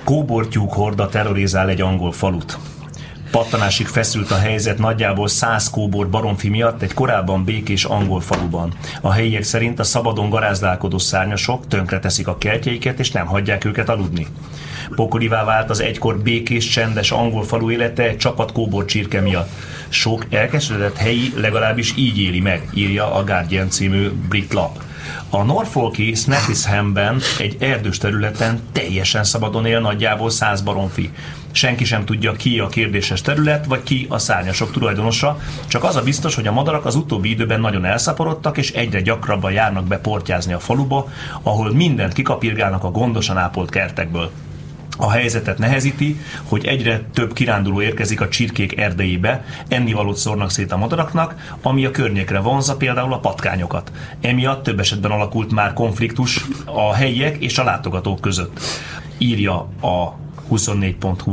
Kóbortyúk horda terrorizál egy angol falut. Pattanásig feszült a helyzet nagyjából 100 kóbor baromfi miatt egy korábban békés angol faluban. A helyiek szerint a szabadon garázdálkodó szárnyasok tönkreteszik a kertjeiket és nem hagyják őket aludni. Pokolivá vált az egykor békés, csendes angol falu élete egy csapat kóbor csirke miatt. Sok elkeseredett helyi legalábbis így éli meg, írja a Guardian című brit lap. A Norfolki Snappisham-ben egy erdős területen teljesen szabadon él nagyjából 100 baromfi. Senki sem tudja, ki a kérdéses terület, vagy ki a szárnyasok tulajdonosa, csak az a biztos, hogy a madarak az utóbbi időben nagyon elszaporodtak, és egyre gyakrabban járnak be portyázni a faluba, ahol mindent kikapirgálnak a gondosan ápolt kertekből. A helyzetet nehezíti, hogy egyre több kiránduló érkezik a csirkék erdejébe, ennivalót szórnak szét a madaraknak, ami a környékre vonzza például a patkányokat. Emiatt több esetben alakult már konfliktus a helyiek és a látogatók között. Írja a 24.hu.